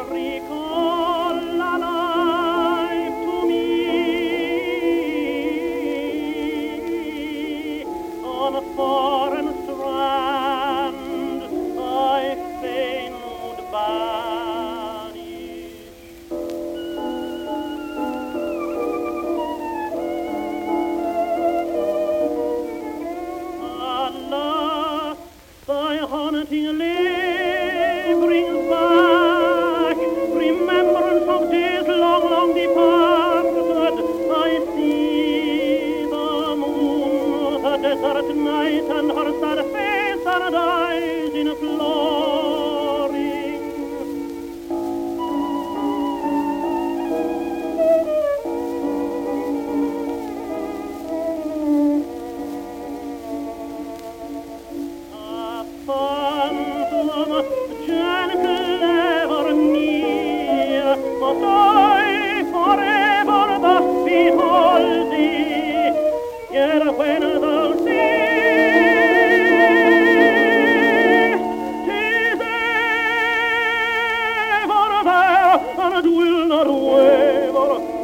recall alive to me on a foreign strand I fain would banish. Alas, thy haunting lay brings back remembrance of days long, long departed. I see the moon, the desert night, and her sad face and eyes in imploring. Phantom, gentle ever near, must I forever thus behold thee? Yet when thou seest, 'tis ever there, and will not waver.